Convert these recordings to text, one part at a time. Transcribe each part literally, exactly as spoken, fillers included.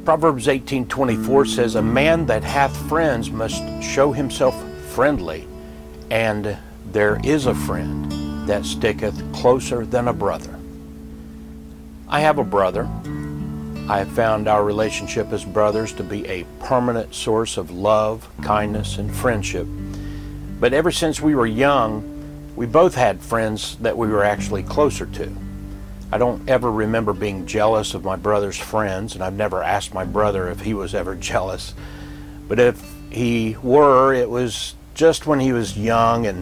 Proverbs eighteen twenty-four says, "A man that hath friends must show himself friendly, and there is a friend that sticketh closer than a brother." I have a brother. I have found our relationship as brothers to be a permanent source of love, kindness, and friendship. But ever since we were young, we both had friends that we were actually closer to. I don't ever remember being jealous of my brother's friends, and I've never asked my brother if he was ever jealous. But if he were, it was just when he was young and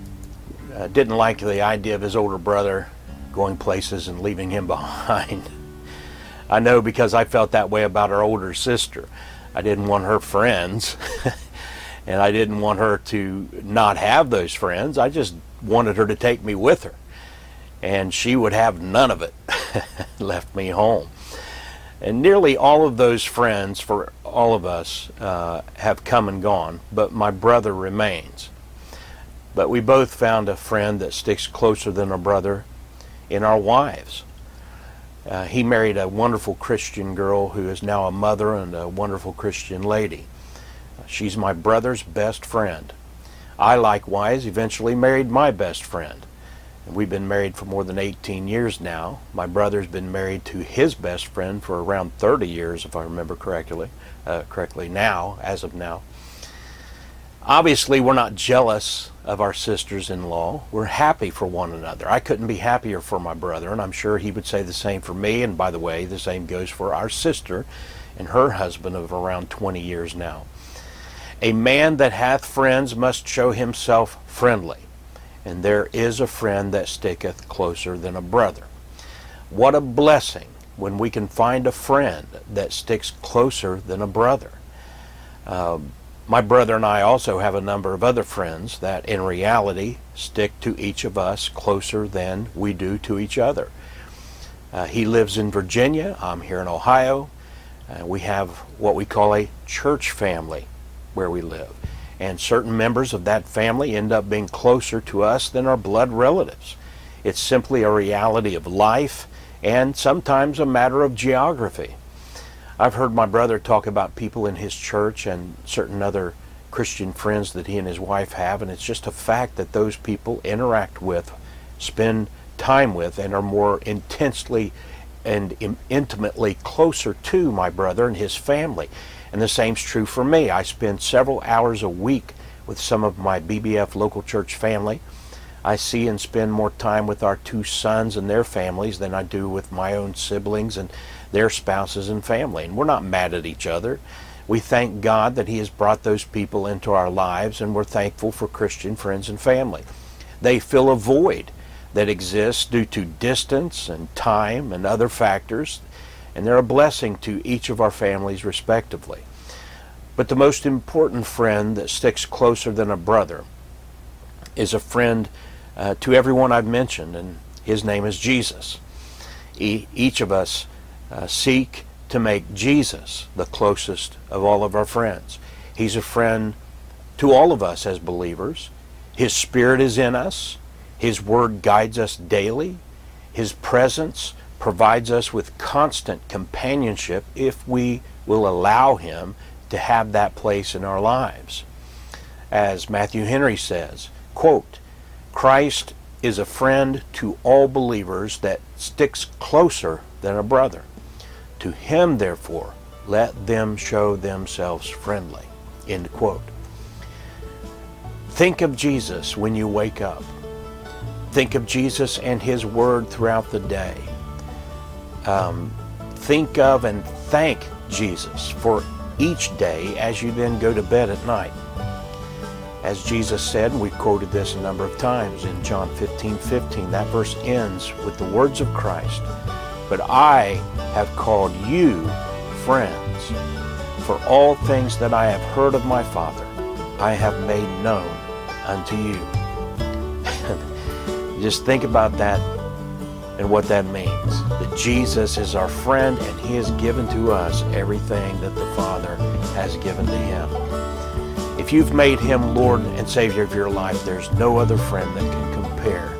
uh, didn't like the idea of his older brother going places and leaving him behind. I know because I felt that way about our older sister. I didn't want her friends, and I didn't want her to not have those friends. I just wanted her to take me with her, and she would have none of it. Left me home. And nearly all of those friends for all of us uh, have come and gone, but my brother remains. But we both found a friend that sticks closer than a brother in our wives. Uh, he married a wonderful Christian girl who is now a mother and a wonderful Christian lady. She's my brother's best friend. I likewise eventually married my best friend. And we've been married for more than eighteen years now. My brother's been married to his best friend for around thirty years, if I remember correctly, uh, correctly now, as of now. Obviously, we're not jealous of our sisters-in-law. We're happy for one another. I couldn't be happier for my brother, and I'm sure he would say the same for me. And by the way, the same goes for our sister and her husband of around twenty years now. A man that hath friends must show himself friendly, and there is a friend that sticketh closer than a brother. What a blessing when we can find a friend that sticks closer than a brother. Um, My brother and I also have a number of other friends that in reality stick to each of us closer than we do to each other. Uh, he lives in Virginia, I'm here in Ohio. Uh, we have what we call a church family where we live. And certain members of that family end up being closer to us than our blood relatives. It's simply a reality of life and sometimes a matter of geography. I've heard my brother talk about people in his church and certain other Christian friends that he and his wife have, and it's just a fact that those people interact with, spend time with, and are more intensely and intimately closer to my brother and his family. And the same's true for me. I spend several hours a week with some of my B B F local church family. I see and spend more time with our two sons and their families than I do with my own siblings and their spouses and family. And we're not mad at each other. We thank God that He has brought those people into our lives, and we're thankful for Christian friends and family. They fill a void that exists due to distance and time and other factors, and they're a blessing to each of our families respectively. But the most important friend that sticks closer than a brother is a friend uh, to everyone I've mentioned, and His name is Jesus. E- each of us uh, seek to make Jesus the closest of all of our friends. He's a friend to all of us as believers. His Spirit is in us. His Word guides us daily. His presence provides us with constant companionship if we will allow Him to have that place in our lives. As Matthew Henry says, quote, "Christ is a friend to all believers that sticks closer than a brother. To Him, therefore, let them show themselves friendly." End quote. Think of Jesus when you wake up. Think of Jesus and His Word throughout the day. Um, think of and thank Jesus for each day as you then go to bed at night. As Jesus said, and we've quoted this a number of times in John fifteen fifteen, that verse ends with the words of Christ, "But I have called you friends, for all things that I have heard of my Father, I have made known unto you." Just think about that and what that means. That Jesus is our friend, and He has given to us everything that the Father has given to Him. If you've made Him Lord and Savior of your life, there's no other friend that can compare